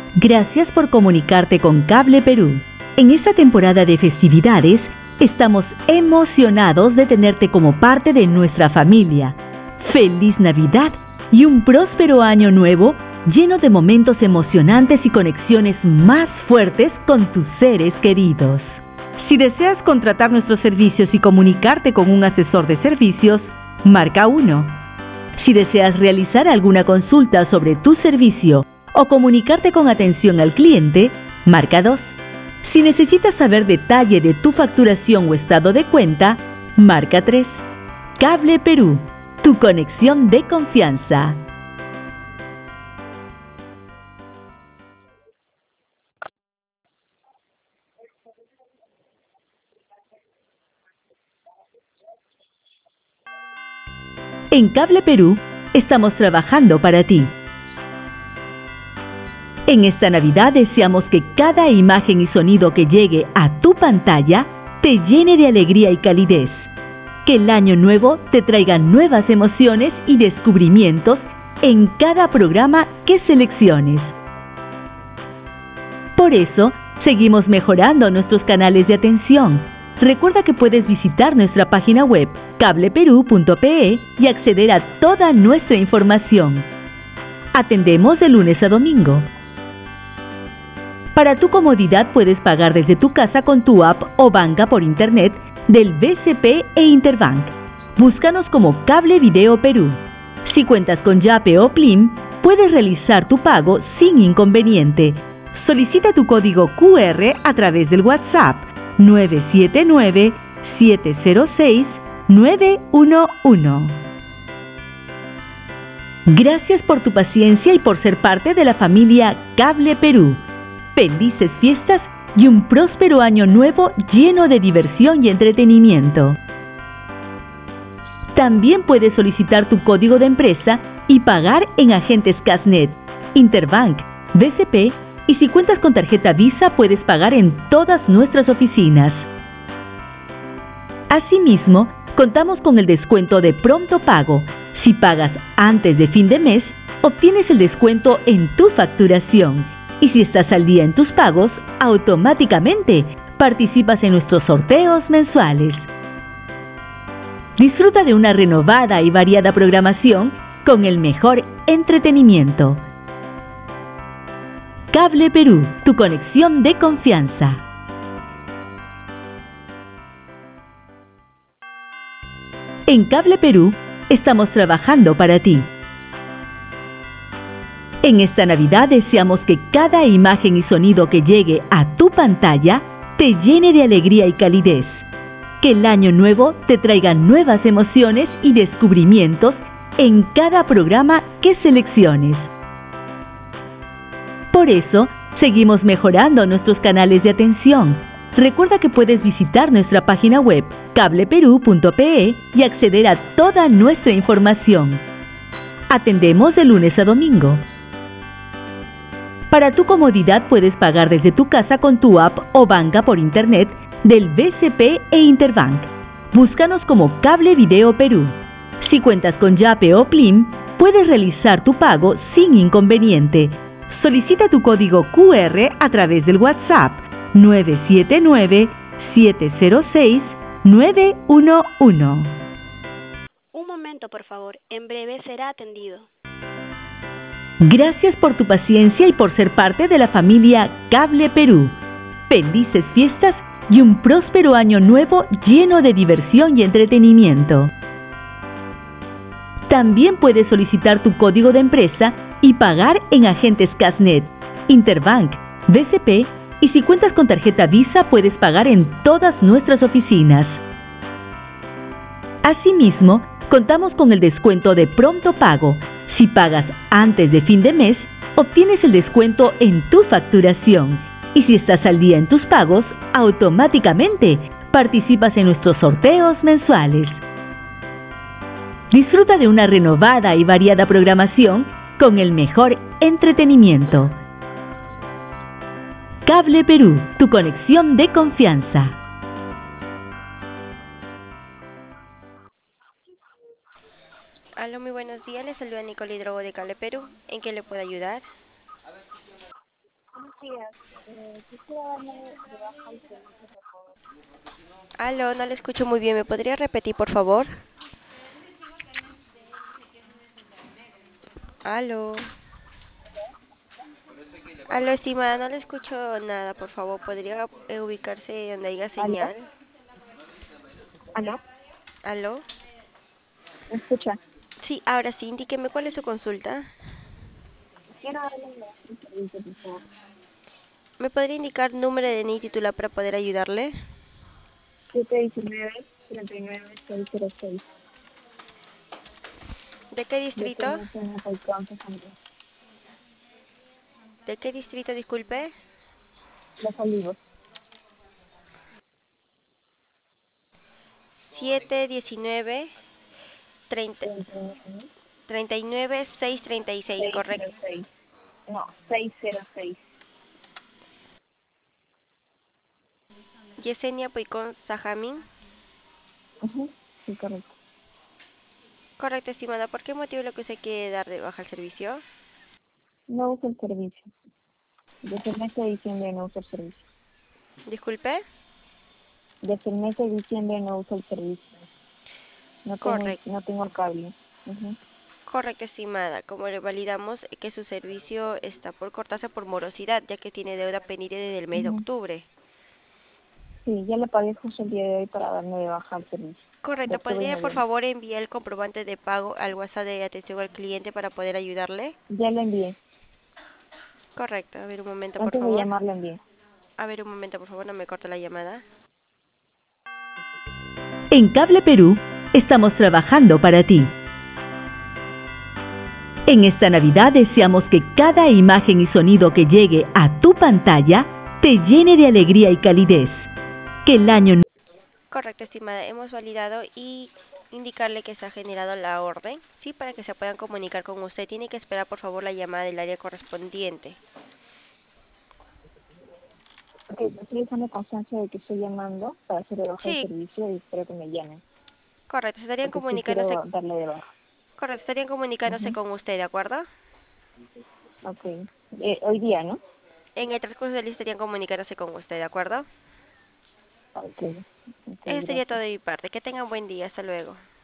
Gracias por comunicarte con Cable Perú. En esta temporada de festividades, estamos emocionados de tenerte como parte de nuestra familia. ¡Feliz Navidad y un próspero año nuevo lleno de momentos emocionantes y conexiones más fuertes con tus seres queridos! Si deseas contratar nuestros servicios y comunicarte con un asesor de servicios, marca 1. Si deseas realizar alguna consulta sobre tu servicio o comunicarte con atención al cliente, marca 2. Si necesitas saber detalle de tu facturación o estado de cuenta, marca 3. Cable Perú, tu conexión de confianza. En Cable Perú, estamos trabajando para ti. En esta Navidad deseamos que cada imagen y sonido que llegue a tu pantalla te llene de alegría y calidez. Que el año nuevo te traiga nuevas emociones y descubrimientos en cada programa que selecciones. Por eso, seguimos mejorando nuestros canales de atención. Recuerda que puedes visitar nuestra página web cableperú.pe y acceder a toda nuestra información. Atendemos de lunes a domingo. Para tu comodidad puedes pagar desde tu casa con tu app o banca por internet del BCP e Interbank. Búscanos como Cable Video Perú. Si cuentas con Yape o Plim, puedes realizar tu pago sin inconveniente. Solicita tu código QR a través del WhatsApp 979-706-911. Gracias por tu paciencia y por ser parte de la familia Cable Perú. Felices fiestas y un próspero año nuevo lleno de diversión y entretenimiento. También puedes solicitar tu código de empresa y pagar en agentes Casnet, Interbank, BCP y si cuentas con tarjeta Visa puedes pagar en todas nuestras oficinas. Asimismo, contamos con el descuento de pronto pago. Si pagas antes de fin de mes, obtienes el descuento en tu facturación. Y si estás al día en tus pagos, automáticamente participas en nuestros sorteos mensuales. Disfruta de una renovada y variada programación con el mejor entretenimiento. Cable Perú, tu conexión de confianza. En Cable Perú, estamos trabajando para ti. En esta Navidad deseamos que cada imagen y sonido que llegue a tu pantalla te llene de alegría y calidez. Que el año nuevo te traiga nuevas emociones y descubrimientos en cada programa que selecciones. Por eso, seguimos mejorando nuestros canales de atención. Recuerda que puedes visitar nuestra página web cableperú.pe y acceder a toda nuestra información. Atendemos de lunes a domingo. Para tu comodidad puedes pagar desde tu casa con tu app o banca por internet del BCP e Interbank. Búscanos como Cable Video Perú. Si cuentas con Yape o Plim, puedes realizar tu pago sin inconveniente. Solicita tu código QR a través del WhatsApp 979-706-911. Un momento, por favor. En breve será atendido. Gracias por tu paciencia y por ser parte de la familia Cable Perú. Felices fiestas y un próspero año nuevo lleno de diversión y entretenimiento. También puedes solicitar tu código de empresa y pagar en agentes Casnet, Interbank, BCP y si cuentas con tarjeta Visa puedes pagar en todas nuestras oficinas. Asimismo, contamos con el descuento de pronto pago. Si pagas antes de fin de mes, obtienes el descuento en tu facturación. Y si estás al día en tus pagos, automáticamente participas en nuestros sorteos mensuales. Disfruta de una renovada y variada programación con el mejor entretenimiento. Cable Perú, tu conexión de confianza. Aló, muy buenos días. Les saluda Nicole Hidrogo de Cable Perú. ¿En qué le puedo ayudar? Buenos días. Quisiera darme de baja el servicio, por favor. Aló, no le escucho muy bien. ¿Me podría repetir, por favor? Aló. Aló, estimada, no le escucho nada, por favor. ¿Podría ubicarse donde haya ¿Aló? señal? ¿Aló? Aló. ¿Me escucha? Sí, ahora sí, indíqueme cuál es su consulta. Quiero darle de baja el servicio, por favor. ¿Me podría indicar número de NI titular para poder ayudarle? 719-39-606. ¿De qué De distrito? Peña Peña, Paicón, Sesenta. ¿De qué distrito, disculpe? Los Olivos. 719 30 39 39 636, correcto. 606. No, 606. Yesenia Puicón Sajamín. Ujú. Sí, correcto. Correcto, estimada. ¿Por qué motivo lo que usted quiere dar de baja al servicio? No uso el servicio. Desde el mes de diciembre no uso el servicio. Disculpe. Desde el mes de diciembre no uso el servicio. Correcto. No tengo cable. Ujú. Correcto, estimada. Como le validamos que su servicio está por cortarse por morosidad, ya que tiene deuda pendiente desde el mes de Ujú. octubre. Sí, ya le pagué justo el día de hoy para darme de baja el servicio. De Correcto. octubre y ¿Podría, por noviembre. favor, enviar el comprobante de pago al WhatsApp de atención al cliente para poder ayudarle? Ya lo envié. Correcto. A ver, un momento, por Antes de favor. llamar lo envié. A ver, un momento, por favor, no me corte la llamada. En Cable Perú estamos trabajando para ti. En esta Navidad deseamos que cada imagen y sonido que llegue a tu pantalla te llene de alegría y calidez. Que el año Correcto, estimada. Hemos validado y indicarle que se ha generado la orden, ¿sí? Para que se puedan comunicar con usted. Tiene que esperar, por favor, la llamada del área correspondiente. Ok, estoy dejando constancia de que estoy llamando para hacer de baja el Sí, servicio y espero que me llamen. correcto. Estarían Porque sí comunicándose, quiero darle de baja. correcto, estarían comunicándose Ujú. con usted, ¿de acuerdo? Ok. Hoy día, ¿no? En el transcurso del día estarían comunicándose con usted, ¿de acuerdo? Ok. Ok, Eso sería todo gracias. de mi parte. Que tengan buen día. Hasta luego.